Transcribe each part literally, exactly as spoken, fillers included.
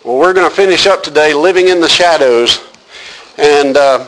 Well, we're going to finish up today, Living in the Shadows. And uh,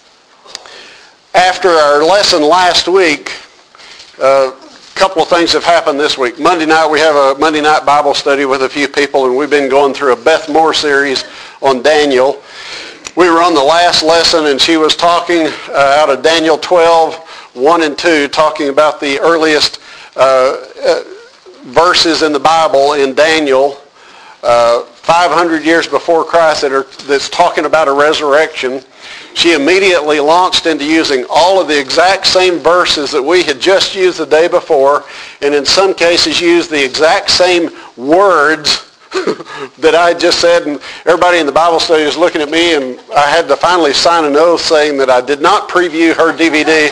after our lesson last week, uh, a couple of things have happened this week. Monday night, we have a Monday night Bible study with a few people, and we've been going through a Beth Moore series on Daniel. We were on the last lesson, and she was talking uh, out of Daniel twelve, one and two, talking about the earliest uh, uh, verses in the Bible in Daniel, uh, five hundred years before Christ, that are, that's talking about a resurrection. She immediately launched into using all of the exact same verses that we had just used the day before, and in some cases used the exact same words that I just said, and everybody in the Bible study was looking at me, and I had to finally sign an oath saying that I did not preview her D V D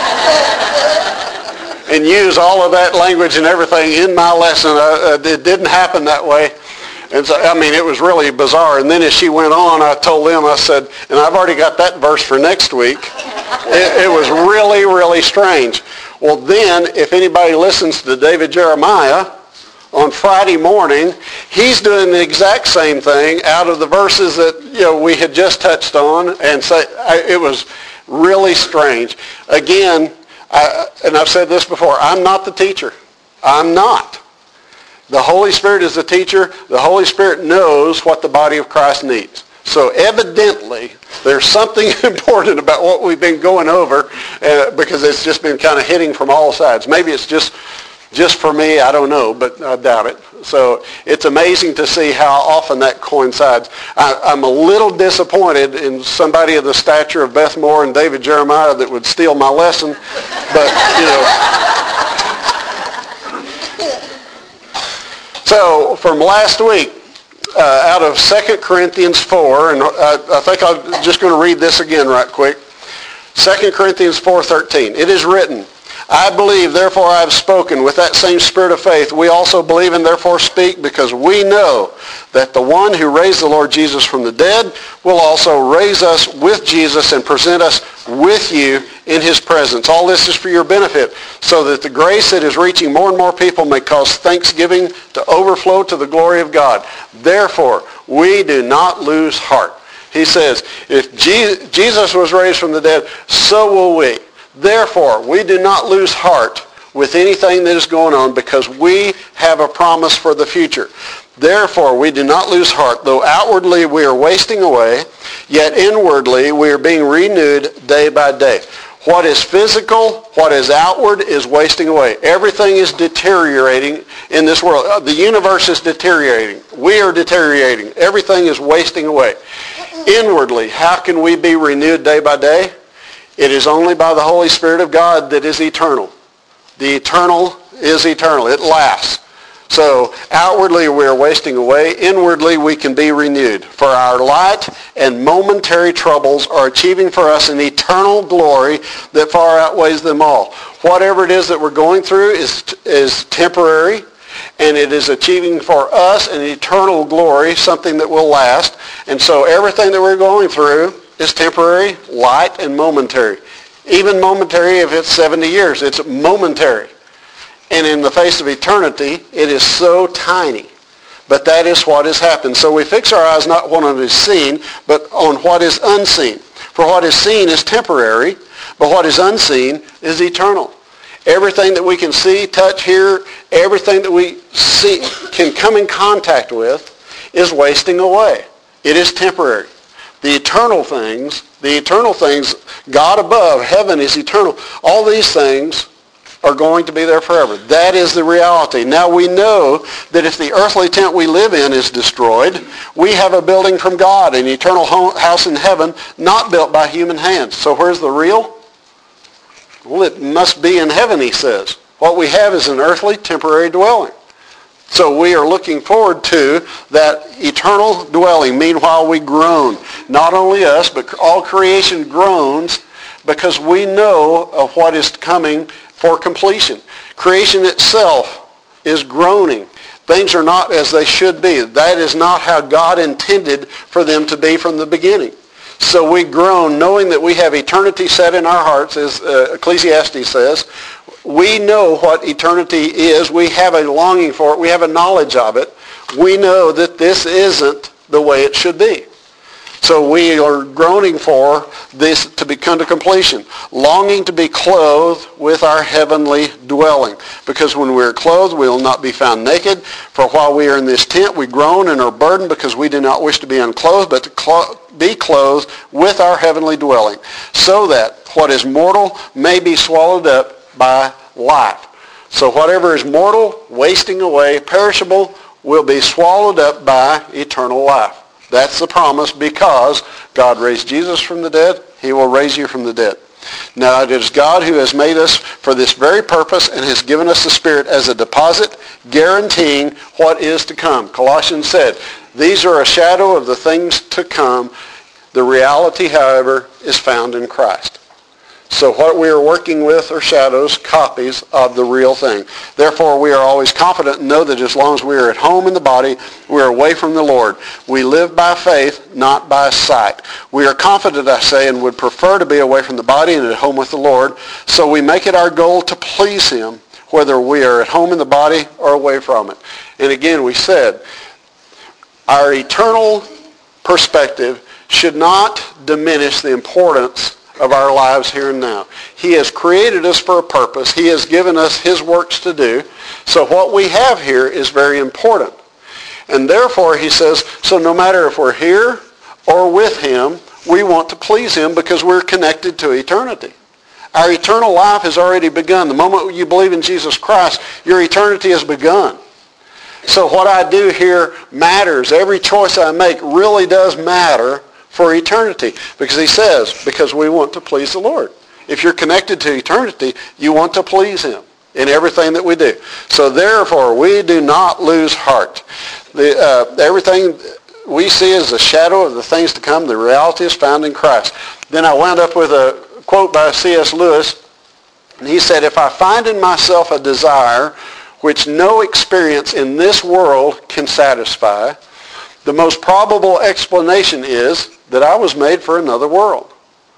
and use all of that language and everything in my lesson. Uh, it didn't happen that way. And so, I mean, it was really bizarre. And then as she went on, I told them, I said, and I've already got that verse for next week. It, it was really, really strange. Well, then, if anybody listens to David Jeremiah, on Friday morning, he's doing the exact same thing out of the verses that, you know, we had just touched on. And so I, it was really strange. Again, I, and I've said this before, I'm not the teacher. I'm not. The Holy Spirit is the teacher. The Holy Spirit knows what the body of Christ needs. So evidently, there's something important about what we've been going over uh, because it's just been kind of hitting from all sides. Maybe it's just just for me, I don't know, but I doubt it. So it's amazing to see how often that coincides. I, I'm a little disappointed in somebody of the stature of Beth Moore and David Jeremiah that would steal my lesson, but, you know. So from last week, uh, out of Second Corinthians four, and I, I think I'm just going to read this again right quick. Second Corinthians four thirteen. It is written, I believe, therefore I have spoken. With that same spirit of faith, we also believe and therefore speak, because we know that the one who raised the Lord Jesus from the dead will also raise us with Jesus and present us with you in his presence. All this is for your benefit, so that the grace that is reaching more and more people may cause thanksgiving to overflow to the glory of God. Therefore, we do not lose heart. He says, if Jesus was raised from the dead, so will we. Therefore, we do not lose heart with anything that is going on, because we have a promise for the future. Therefore, we do not lose heart, though outwardly we are wasting away, yet inwardly we are being renewed day by day. What is physical, what is outward, is wasting away. Everything is deteriorating in this world. The universe is deteriorating. We are deteriorating. Everything is wasting away. Inwardly, how can we be renewed day by day? It is only by the Holy Spirit of God that is eternal. The eternal is eternal. It lasts. So outwardly we are wasting away. Inwardly we can be renewed. For our light and momentary troubles are achieving for us an eternal glory that far outweighs them all. Whatever it is that we're going through is, is temporary, and it is achieving for us an eternal glory, something that will last. And so everything that we're going through is temporary, light, and momentary. Even momentary if it's seventy years. It's momentary. And in the face of eternity, it is so tiny. But that is what has happened. So we fix our eyes not on what is seen, but on what is unseen. For what is seen is temporary, but what is unseen is eternal. Everything that we can see, touch, hear, everything that we see, can come in contact with, is wasting away. It is temporary. The eternal things, the eternal things, God above, heaven is eternal. All these things are going to be there forever. That is the reality. Now we know that if the earthly tent we live in is destroyed, we have a building from God, an eternal house in heaven, not built by human hands. So where's the real? Well, it must be in heaven, he says. What we have is an earthly, temporary dwelling. So we are looking forward to that eternal dwelling. Meanwhile, we groan. Not only us, but all creation groans because we know of what is coming for completion. Creation itself is groaning. Things are not as they should be. That is not how God intended for them to be from the beginning. So we groan knowing that we have eternity set in our hearts, as uh, Ecclesiastes says. We know what eternity is. We have a longing for it. We have a knowledge of it. We know that this isn't the way it should be. So we are groaning for this to become to completion, longing to be clothed with our heavenly dwelling. Because when we are clothed, we will not be found naked. For while we are in this tent, we groan and are burdened because we do not wish to be unclothed, but to clo- be clothed with our heavenly dwelling, so that what is mortal may be swallowed up by life. So whatever is mortal, wasting away, perishable, will be swallowed up by eternal life. That's the promise, because God raised Jesus from the dead. He will raise you from the dead. Now it is God who has made us for this very purpose and has given us the Spirit as a deposit, guaranteeing what is to come. Colossians said, these are a shadow of the things to come. The reality, however, is found in Christ. So what we are working with are shadows, copies of the real thing. Therefore, we are always confident and know that as long as we are at home in the body, we are away from the Lord. We live by faith, not by sight. We are confident, I say, and would prefer to be away from the body and at home with the Lord. So we make it our goal to please him, whether we are at home in the body or away from it. And again, we said, our eternal perspective should not diminish the importance of our lives here and now. He has created us for a purpose. He has given us his works to do. So what we have here is very important. And therefore, he says, so no matter if we're here or with him, we want to please him because we're connected to eternity. Our eternal life has already begun. The moment you believe in Jesus Christ, your eternity has begun. So what I do here matters. Every choice I make really does matter for eternity. Because he says, because we want to please the Lord. If you're connected to eternity, you want to please him in everything that we do. So therefore, we do not lose heart. The, uh, everything we see is a shadow of the things to come. The reality is found in Christ. Then I wound up with a quote by C S Lewis. And he said, if I find in myself a desire which no experience in this world can satisfy, the most probable explanation is that I was made for another world.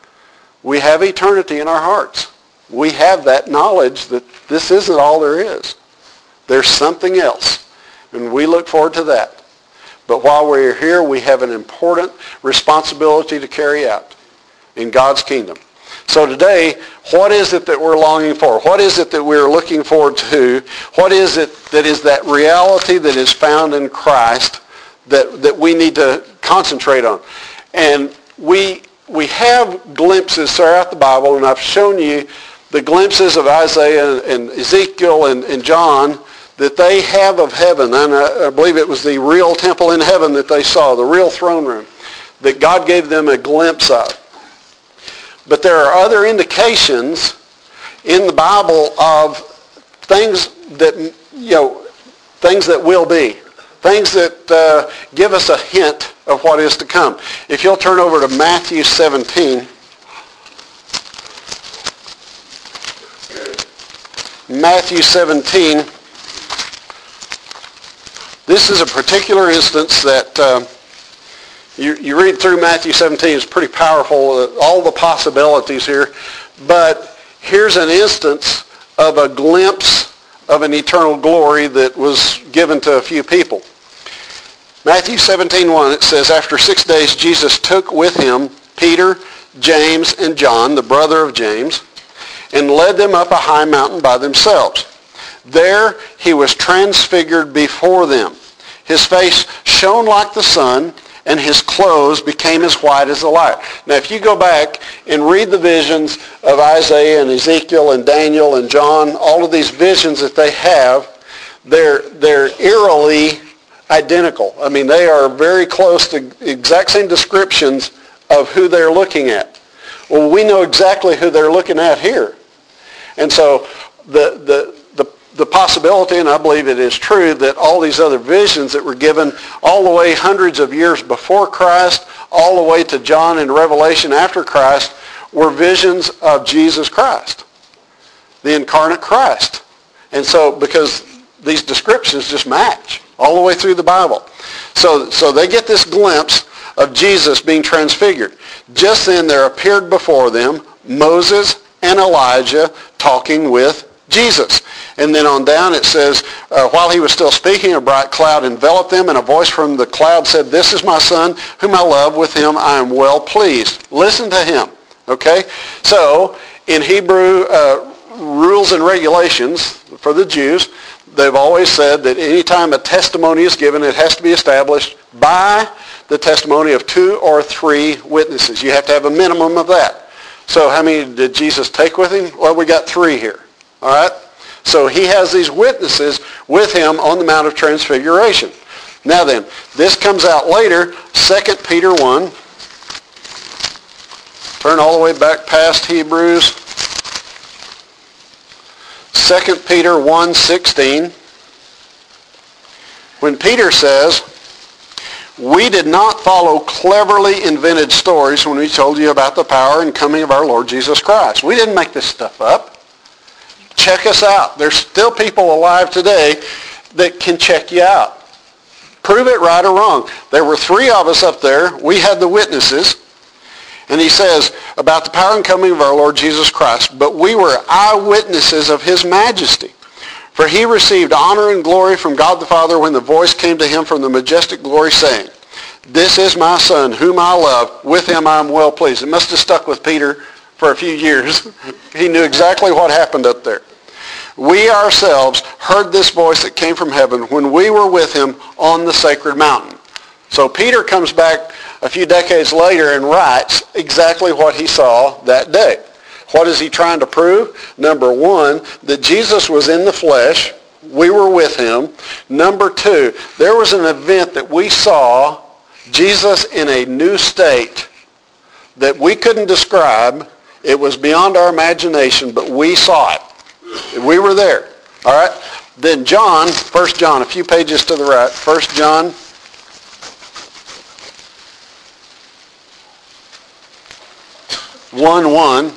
We have eternity in our hearts. We have that knowledge that this isn't all there is. There's something else, and we look forward to that. But while we're here, we have an important responsibility to carry out in God's kingdom. So today, what is it that we're longing for? What is it that we're looking forward to? What is it that is that reality that is found in Christ that, that we need to concentrate on? And we we have glimpses throughout the Bible, and I've shown you the glimpses of Isaiah and, and Ezekiel and, and John that they have of heaven. And I, I believe it was the real temple in heaven that they saw, the real throne room, that God gave them a glimpse of. But there are other indications in the Bible of things that, you know, things that will be. Things that uh, give us a hint of what is to come. If you'll turn over to Matthew seventeen. Matthew seventeen. This is a particular instance that uh, you, you read through Matthew seventeen. It's pretty powerful, uh, all the possibilities here. But here's an instance of a glimpse of an eternal glory that was given to a few people. Matthew seventeen one, it says, after six days Jesus took with him Peter, James, and John, the brother of James, and led them up a high mountain by themselves. There he was transfigured before them. His face shone like the sun, and his clothes became as white as the light. Now, if you go back and read the visions of Isaiah and Ezekiel and Daniel and John, all of these visions that they have, they're, they're eerily identical. I mean, they are very close to exact same descriptions of who they're looking at. Well, we know exactly who they're looking at here. And so the, the, the, the possibility, and I believe it is true, that all these other visions that were given all the way hundreds of years before Christ, all the way to John in Revelation after Christ, were visions of Jesus Christ, the incarnate Christ. And so, because these descriptions just match all the way through the Bible. So, so they get this glimpse of Jesus being transfigured. Just then there appeared before them Moses and Elijah talking with Jesus. And then on down it says, uh, while he was still speaking, a bright cloud enveloped them, and a voice from the cloud said, "This is my son, whom I love. With him I am well pleased." Listen to him. Okay? So, in Hebrew uh, rules and regulations for the Jews, they've always said that anytime a testimony is given, it has to be established by the testimony of two or three witnesses. You have to have a minimum of that. So how many did Jesus take with him? Well, we got three here. All right? So he has these witnesses with him on the Mount of Transfiguration. Now then, this comes out later, Second Peter one. Turn all the way back past Hebrews. Second Peter one sixteen. When Peter says, "We did not follow cleverly invented stories when we told you about the power and coming of our Lord Jesus Christ." We didn't make this stuff up. Check us out. There's still people alive today that can check you out. Prove it right or wrong. There were three of us up there. We had the witnesses. And he says, about the power and coming of our Lord Jesus Christ, "But we were eyewitnesses of his majesty. For he received honor and glory from God the Father when the voice came to him from the majestic glory, saying, 'This is my Son, whom I love. With him I am well pleased.'" It must have stuck with Peter for a few years. He knew exactly what happened up there. "We ourselves heard this voice that came from heaven when we were with him on the sacred mountain." So Peter comes back a few decades later and writes exactly what he saw that day. What is he trying to prove? Number one, that Jesus was in the flesh. We were with him. Number two, there was an event that we saw Jesus in a new state that we couldn't describe. It was beyond our imagination, but we saw it. We were there. All right? Then John, First John, a few pages to the right. First John one one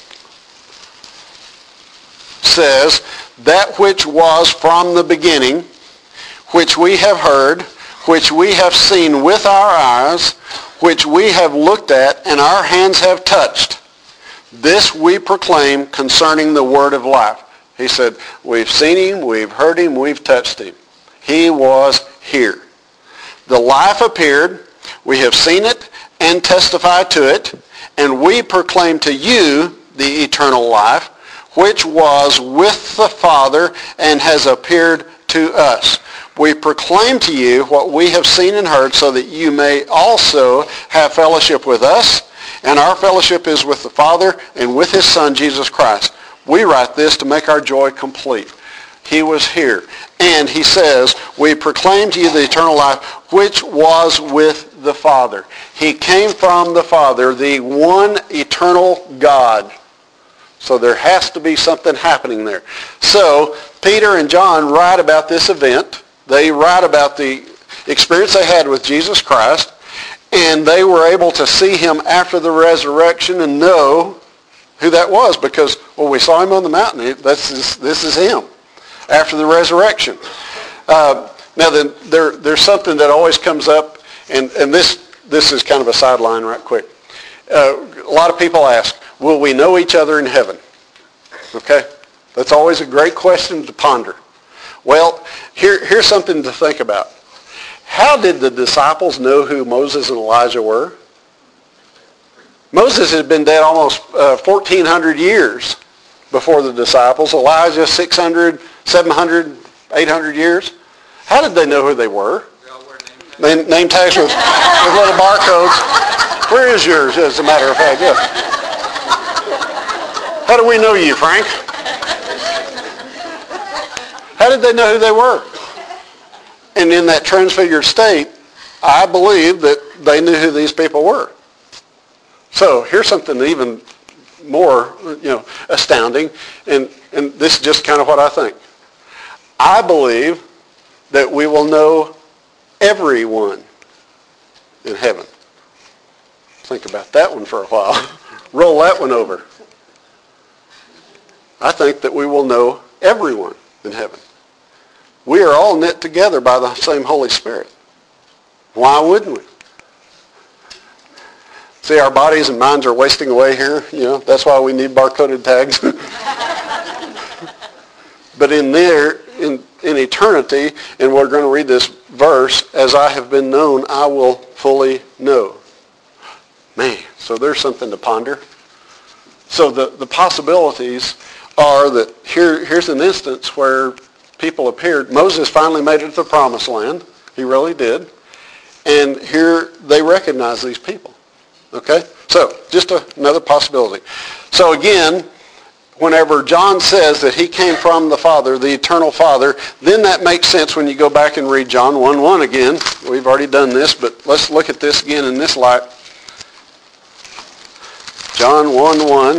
says, "That which was from the beginning, which we have heard, which we have seen with our eyes, which we have looked at and our hands have touched, this we proclaim concerning the word of life." He said, we've seen him, we've heard him, we've touched him. He was here. "The life appeared, we have seen it and testify to it, and we proclaim to you the eternal life, which was with the Father and has appeared to us. We proclaim to you what we have seen and heard, so that you may also have fellowship with us. And our fellowship is with the Father and with his Son, Jesus Christ. We write this to make our joy complete." He was here. And he says, we proclaim to you the eternal life, which was with the Father. He came from the Father, the one eternal God. So there has to be something happening there. So Peter and John write about this event. They write about the experience they had with Jesus Christ. And they were able to see him after the resurrection and know who that was, because, well, we saw him on the mountain. This is, this is him after the resurrection. Uh, now, then, there, there's something that always comes up, and, and this, this is kind of a sideline right quick. Uh, a lot of people ask, will we know each other in heaven? Okay? That's always a great question to ponder. Well, here, here's something to think about. How did the disciples know who Moses and Elijah were? Moses had been dead almost uh, fourteen hundred years before the disciples. Elijah, six hundred, seven hundred, eight hundred years. How did they know who they were? They name, name tags with, with little barcodes. Where is yours, as a matter of fact? Yeah. How do we know you, Frank? How did they know who they were? And in that transfigured state, I believe that they knew who these people were. So here's something even more, you know, astounding, and, and this is just kind of what I think. I believe that we will know everyone in heaven. Think about that one for a while. Roll that one over. I think that we will know everyone in heaven. We are all knit together by the same Holy Spirit. Why wouldn't we? See, our bodies and minds are wasting away here. You know, that's why we need barcoded tags. but in there, in, in eternity, and we're going to read this verse, as I have been known, I will fully know. Man, so there's something to ponder. So the, the possibilities are that here, here's an instance where people appeared. Moses finally made it to the promised land. He really did. And here they recognize these people. Okay? So, just a, another possibility. So again, whenever John says that he came from the Father, the eternal Father, then that makes sense when you go back and read John one one again. We've already done this, but let's look at this again in this light. John one one.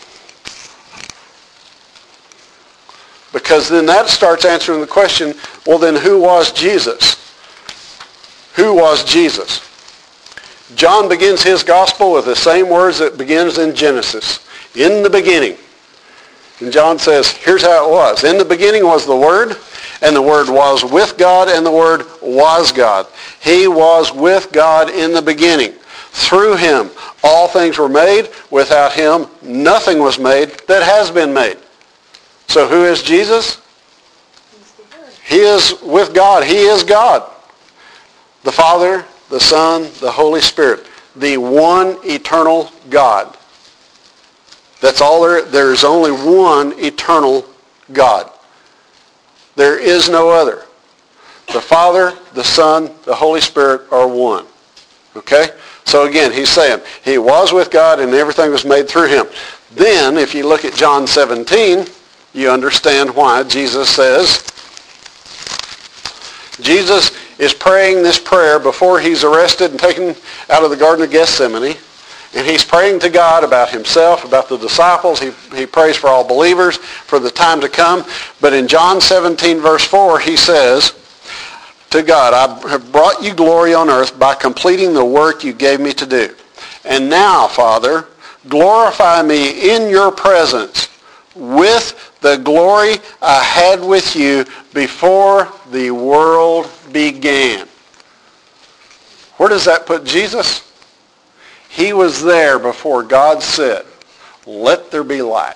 Because then that starts answering the question, well then who was Jesus? Who was Jesus? John begins his gospel with the same words that begins in Genesis. In the beginning. And John says, here's how it was. In the beginning was the Word, and the Word was with God, and the Word was God. He was with God in the beginning. Through him all things were made. Without him nothing was made that has been made. So who is Jesus? He is with God. He is God. The Father, the Son, the Holy Spirit. The one eternal God. That's all there. There is only one eternal God. There is no other. The Father, the Son, the Holy Spirit are one. Okay? So again, he's saying he was with God and everything was made through him. Then, if you look at John seventeen, you understand why Jesus says, Jesus is praying this prayer before he's arrested and taken out of the Garden of Gethsemane. And he's praying to God about himself, about the disciples. He, he prays for all believers, for the time to come. But in John seventeen, verse four, he says to God, I have brought you glory on earth by completing the work you gave me to do. And now, Father, glorify me in your presence with the glory I had with you before the world began. Where does that put Jesus? He was there before God said, let there be light.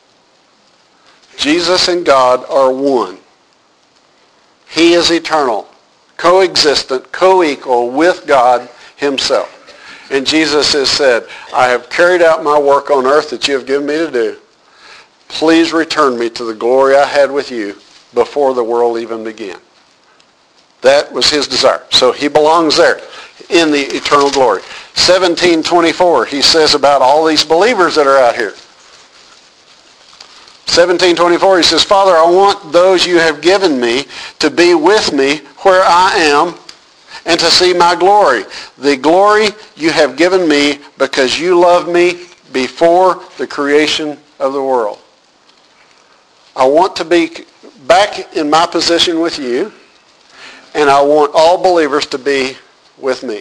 Jesus and God are one. He is eternal, coexistent, co-equal with God himself. And Jesus has said, I have carried out my work on earth that you have given me to do. Please return me to the glory I had with you before the world even began. That was his desire. So he belongs there in the eternal glory. seventeen twenty-four, he says about all these believers that are out here. seventeen twenty-four, he says, Father, I want those you have given me to be with me where I am and to see my glory. The glory you have given me because you loved me before the creation of the world. I want to be back in my position with you, and I want all believers to be with me.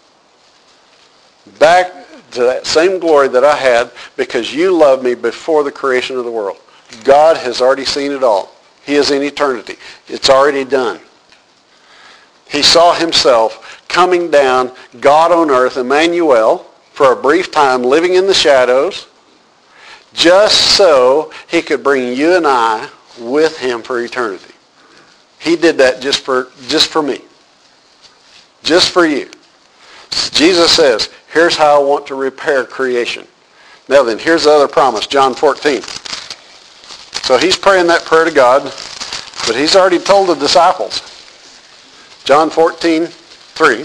Back to that same glory that I had because you loved me before the creation of the world. God has already seen it all. He is in eternity. It's already done. He saw himself coming down, God on earth, Emmanuel, for a brief time, living in the shadows, just so he could bring you and I with him for eternity. He did that just for, just for me. Just for you. Jesus says, here's how I want to repair creation. Now then, here's the other promise, John fourteen. So he's praying that prayer to God, but he's already told the disciples. John fourteen, three.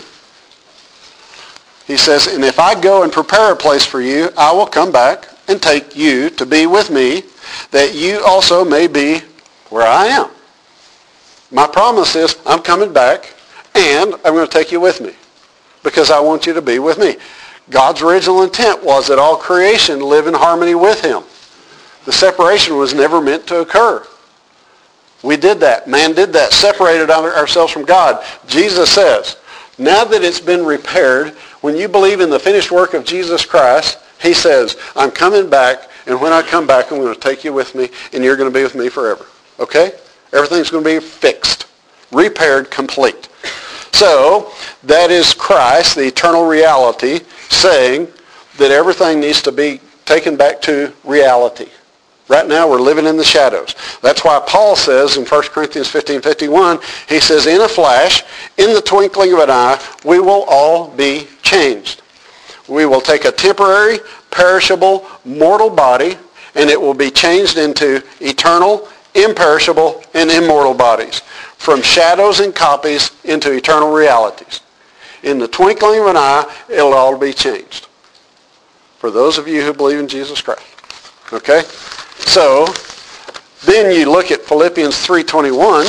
He says, and if I go and prepare a place for you, I will come back and take you to be with me, that you also may be where I am. My promise is I'm coming back and I'm going to take you with me because I want you to be with me. God's original intent was that all creation live in harmony with him. The separation was never meant to occur. We did that. Man did that. Separated ourselves from God. Jesus says, now that it's been repaired, when you believe in the finished work of Jesus Christ, he says, I'm coming back, and when I come back, I'm going to take you with me, and you're going to be with me forever. Okay? Everything's going to be fixed, repaired, complete. So, that is Christ, the eternal reality, saying that everything needs to be taken back to reality. Right now we're living in the shadows. That's why Paul says in First Corinthians fifteen fifty-one, he says, in a flash, in the twinkling of an eye, we will all be changed. We will take a temporary, perishable, mortal body, and it will be changed into eternal, imperishable, and immortal bodies. From shadows and copies into eternal realities. In the twinkling of an eye, it'll all be changed. For those of you who believe in Jesus Christ. Okay? So, then you look at Philippians three twenty-one.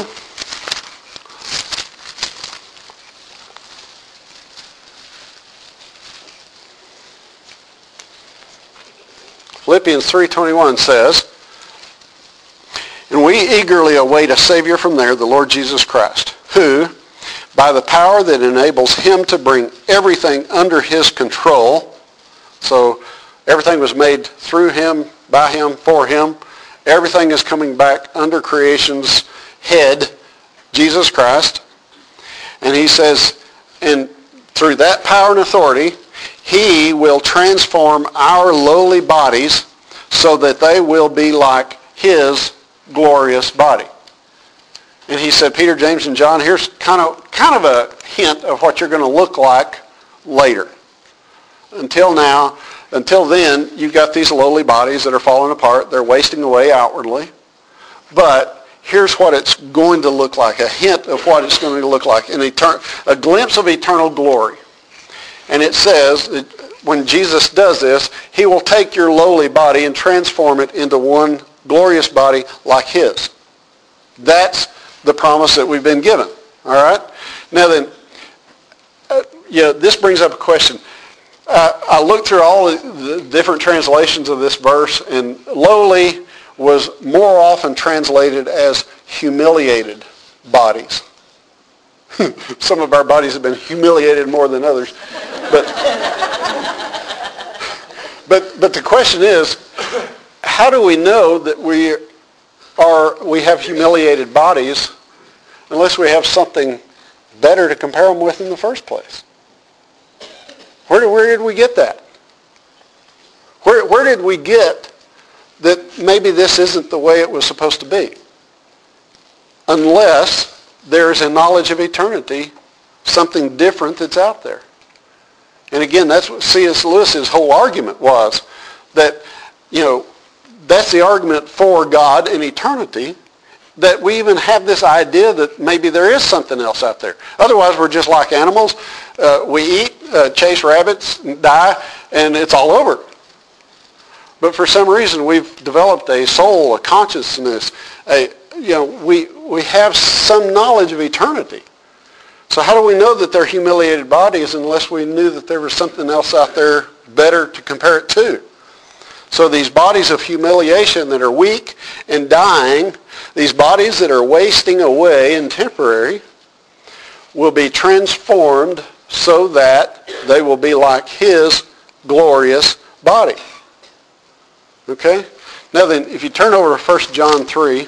Philippians three twenty-one says, and we eagerly await a Savior from there, the Lord Jesus Christ, who, by the power that enables him to bring everything under his control, so everything was made through him, by him, for him. Everything is coming back under creation's head, Jesus Christ. And he says, and through that power and authority, he will transform our lowly bodies so that they will be like his glorious body. And he said, Peter, James, and John, here's kind of kind of a hint of what you're going to look like later. Until now, until then, you've got these lowly bodies that are falling apart. They're wasting away outwardly. But here's what it's going to look like, a hint of what it's going to look like, an etern- a glimpse of eternal glory. And it says that when Jesus does this, he will take your lowly body and transform it into one glorious body like his. That's the promise that we've been given. All right? Now then, uh, yeah, this brings up a question. Uh, I looked through all the different translations of this verse, and lowly was more often translated as humiliated bodies. Some of our bodies have been humiliated more than others. But, but, but the question is, how do we know that we are we have humiliated bodies unless we have something better to compare them with in the first place? Where did, where did we get that? Where, where did we get that maybe this isn't the way it was supposed to be? Unless there's a knowledge of eternity, something different that's out there. And again, that's what C S Lewis's whole argument was, that, you know, that's the argument for God and eternity, that we even have this idea that maybe there is something else out there. Otherwise, we're just like animals. Uh, we eat, uh, chase rabbits, die, and it's all over. But for some reason, we've developed a soul, a consciousness. A, you know, we, we have some knowledge of eternity. So how do we know that they're humiliated bodies unless we knew that there was something else out there better to compare it to? So these bodies of humiliation that are weak and dying, these bodies that are wasting away and temporary, will be transformed so that they will be like his glorious body. Okay? Now then, if you turn over to First John three,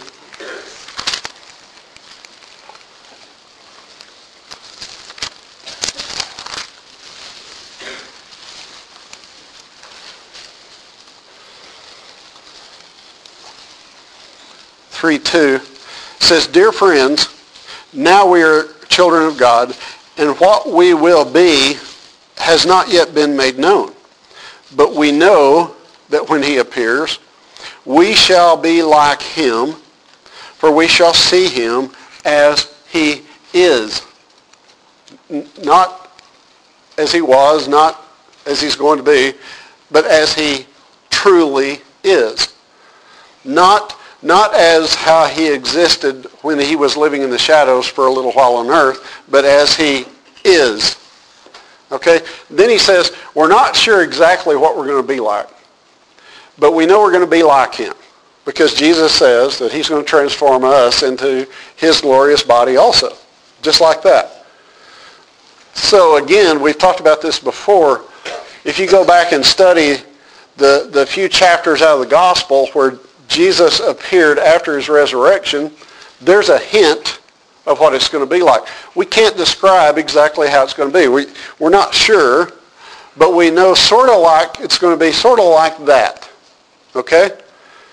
three two says, Dear friends, now we are children of God, and what we will be has not yet been made known. But we know that when he appears, we shall be like him, for we shall see him as he is. N- not as he was, not as he's going to be, but as he truly is. Not Not as how he existed when he was living in the shadows for a little while on earth, but as he is. Okay? Then he says, we're not sure exactly what we're going to be like, but we know we're going to be like him, because Jesus says that he's going to transform us into his glorious body also, just like that. So again, we've talked about this before. If you go back and study the, the few chapters out of the gospel where Jesus appeared after his resurrection, there's a hint of what it's going to be like. We can't describe exactly how it's going to be. We, we're not sure, but we know sort of like it's going to be sort of like that. Okay?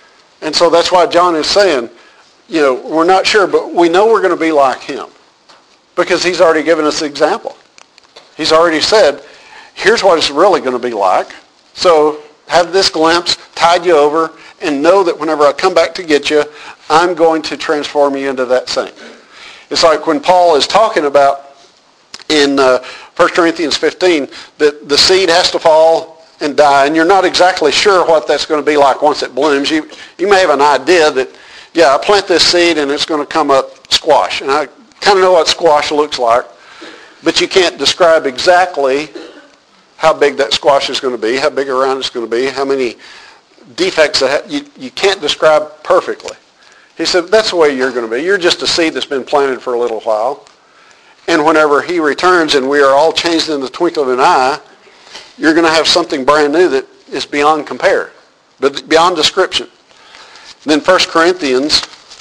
And so that's why John is saying, you know, we're not sure, but we know we're going to be like him because he's already given us the example. He's already said, here's what it's really going to be like. So have this glimpse, tide you over, and know that whenever I come back to get you, I'm going to transform you into that saint. It's like when Paul is talking about in uh, First Corinthians fifteen that the seed has to fall and die, and you're not exactly sure what that's going to be like once it blooms. You, you may have an idea that, yeah, I plant this seed and it's going to come up squash. And I kind of know what squash looks like, but you can't describe exactly how big that squash is going to be, how big around it's going to be, how many defects that ha- you, you can't describe perfectly. He said, that's the way you're going to be. You're just a seed that's been planted for a little while. And whenever he returns and we are all changed in the twinkle of an eye, you're going to have something brand new that is beyond compare, but beyond description. Then First Corinthians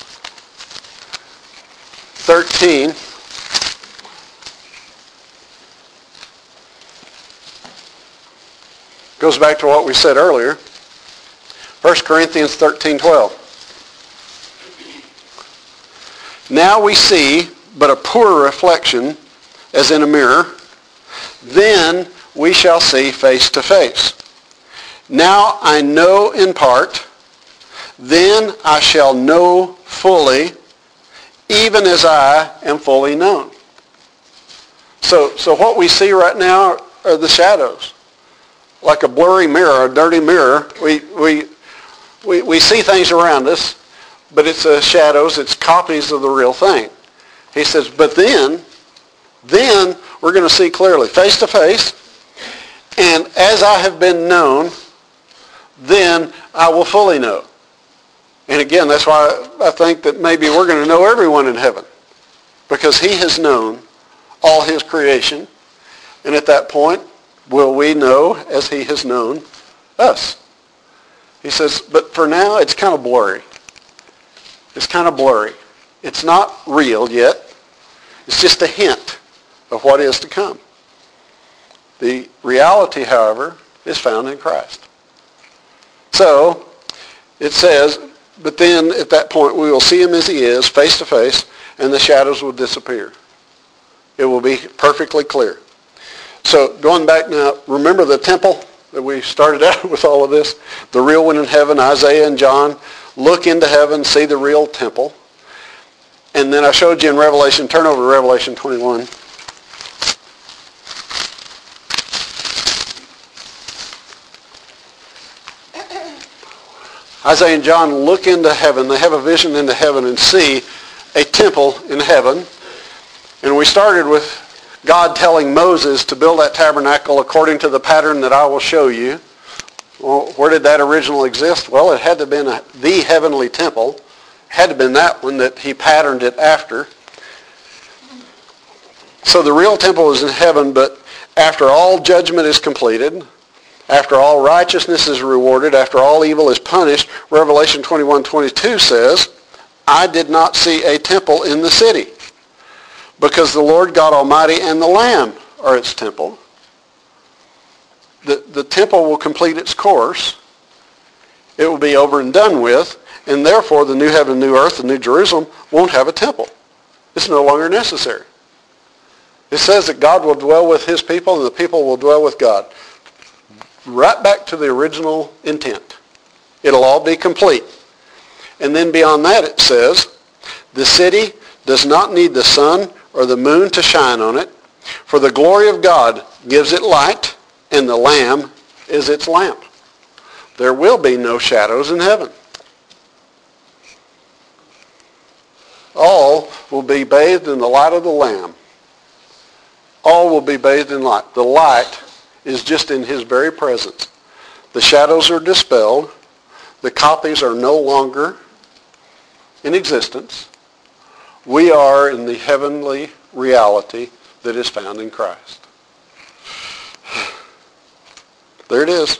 thirteen. Goes back to what we said earlier. First Corinthians thirteen twelve. Now we see but a poor reflection as in a mirror. Then we shall see face to face. Now I know in part. Then I shall know fully, even as I am fully known. So, so what we see right now are the shadows. Like a blurry mirror, a dirty mirror. We, we, we, we see things around us, but it's uh, shadows, it's copies of the real thing. He says, but then, then we're going to see clearly, face to face, and as I have been known, then I will fully know. And again, that's why I think that maybe we're going to know everyone in heaven, because he has known all his creation, and at that point, will we know as he has known us? He says, but for now, it's kind of blurry. It's kind of blurry. It's not real yet. It's just a hint of what is to come. The reality, however, is found in Christ. So, it says, but then at that point we will see him as he is, face to face, and the shadows will disappear. It will be perfectly clear. So going back now, remember the temple that we started out with all of this? The real one in heaven, Isaiah and John, look into heaven, see the real temple. And then I showed you in Revelation, turn over to Revelation twenty-one. Isaiah and John look into heaven. They have a vision into heaven and see a temple in heaven. And we started with God telling Moses to build that tabernacle according to the pattern that I will show you. Well, where did that originally exist? Well, it had to have been a, the heavenly temple. It had to have been that one that he patterned it after. So the real temple is in heaven, but after all judgment is completed, after all righteousness is rewarded, after all evil is punished, Revelation twenty-one twenty-two says, I did not see a temple in the city, because the Lord God Almighty and the Lamb are its temple. The, the temple will complete its course. It will be over and done with, and therefore the new heaven, new earth, the new Jerusalem won't have a temple. It's no longer necessary. It says that God will dwell with his people and the people will dwell with God. Right back to the original intent. It'll all be complete. And then beyond that it says, the city does not need the sun or the moon to shine on it, for the glory of God gives it light, and the Lamb is its lamp. There will be no shadows in heaven. All will be bathed in the light of the Lamb. All will be bathed in light. The light is just in his very presence. The shadows are dispelled. The copies are no longer in existence. We are in the heavenly reality that is found in Christ. There it is.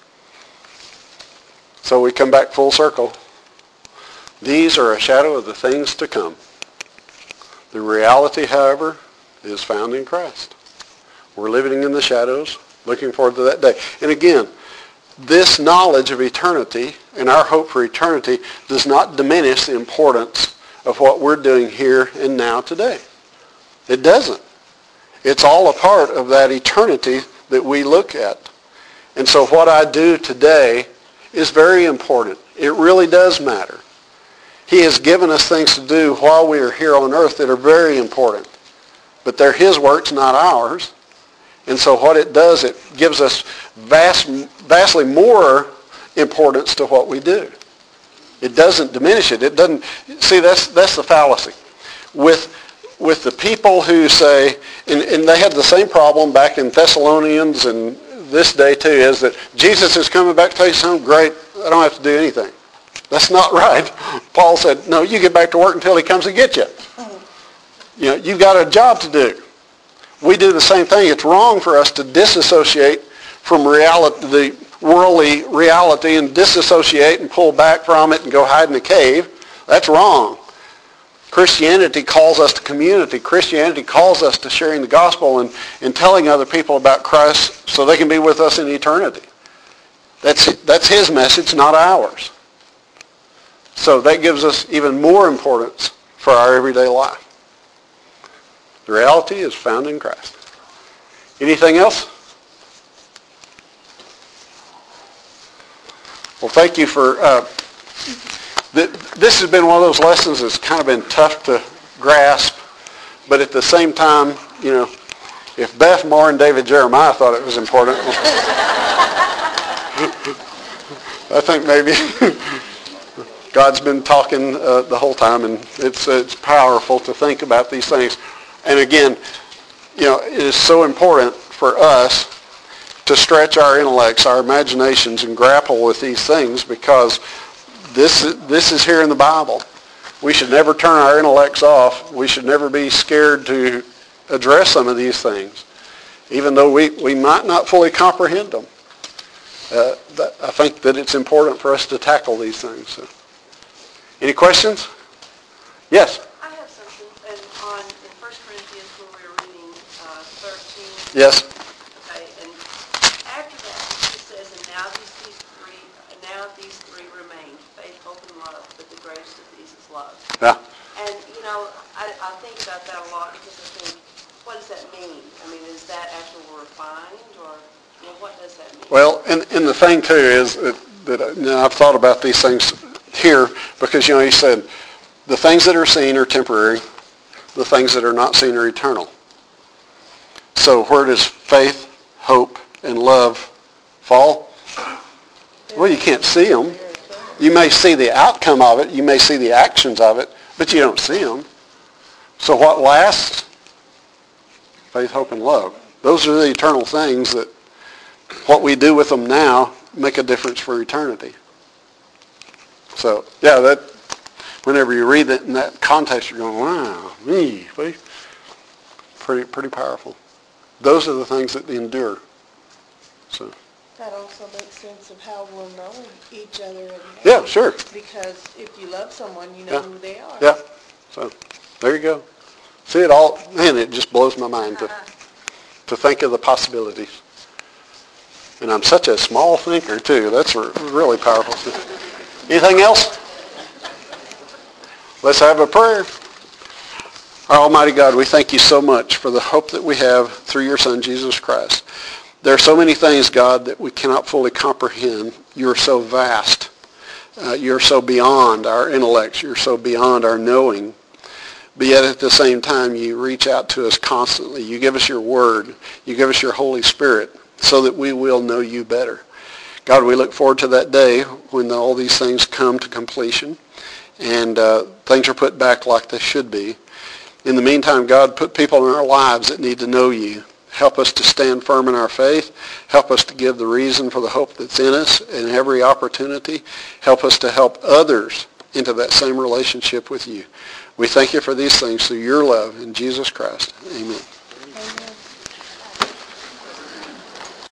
So we come back full circle. These are a shadow of the things to come. The reality, however, is found in Christ. We're living in the shadows, looking forward to that day. And again, this knowledge of eternity and our hope for eternity does not diminish the importance of what we're doing here and now today. It doesn't. It's all a part of that eternity that we look at. And so what I do today is very important. It really does matter. He has given us things to do while we are here on earth that are very important. But they're his works, not ours. And so what it does, it gives us vast, vastly more importance to what we do. It doesn't diminish it. It doesn't. See, that's that's the fallacy. With with the people who say, and, and they had the same problem back in Thessalonians and this day too, is that Jesus is coming back to take us home. Great, I don't have to do anything. That's not right. Paul said, no, you get back to work until he comes to get you. You know, you've got a job to do. We do the same thing. It's wrong for us to disassociate from reality, the worldly reality, and disassociate and pull back from it and go hide in a cave. That's wrong. Christianity calls us to community. Christianity calls us to sharing the gospel and, and telling other people about Christ so they can be with us in eternity. That's, that's his message, not ours. So that gives us even more importance for our everyday life. The reality is found in Christ. Anything else? Well, thank you for... Uh, th- this has been one of those lessons that's kind of been tough to grasp, but at the same time, you know, if Beth Moore and David Jeremiah thought it was important, I think maybe God's been talking uh, the whole time, and it's uh, it's powerful to think about these things. And again, you know, it is so important for us to stretch our intellects, our imaginations, and grapple with these things because this, this is here in the Bible. We should never turn our intellects off. We should never be scared to address some of these things, even though we, we might not fully comprehend them. Uh, I think that it's important for us to tackle these things. So. Any questions? Yes? Yes. Okay, and after that, it says, and now these, these three, now these three remain: faith, hope, and love. But the greatest of these is love. Yeah. And you know, I, I think about that a lot because I think, what does that mean? I mean, is that actually refined, or you know, what does that mean? Well, and and the thing too is that, that you know, I've thought about these things here because you know he said the things that are seen are temporary, the things that are not seen are eternal. So where does faith, hope, and love fall? Well, you can't see them. You may see the outcome of it. You may see the actions of it, but you don't see them. So what lasts? Faith, hope, and love. Those are the eternal things that what we do with them now make a difference for eternity. So, yeah, that whenever you read it in that context, you're going, wow, me, pretty, pretty powerful. Those are the things that endure. So that also makes sense of how we'll know each other. And yeah, sure. Because if you love someone, you know yeah. who they are. Yeah. So there you go. See it all, man, it just blows my mind to to think of the possibilities. And I'm such a small thinker, too. That's really powerful. Anything else? Let's have a prayer. Our Almighty God, we thank you so much for the hope that we have through your Son, Jesus Christ. There are so many things, God, that we cannot fully comprehend. You're so vast. Uh, you're so beyond our intellects. You're so beyond our knowing. But yet at the same time, you reach out to us constantly. You give us your word. You give us your Holy Spirit so that we will know you better. God, we look forward to that day when all these things come to completion and uh, things are put back like they should be. In the meantime, God, put people in our lives that need to know you. Help us to stand firm in our faith. Help us to give the reason for the hope that's in us in every opportunity. Help us to help others into that same relationship with you. We thank you for these things through your love in Jesus Christ. Amen.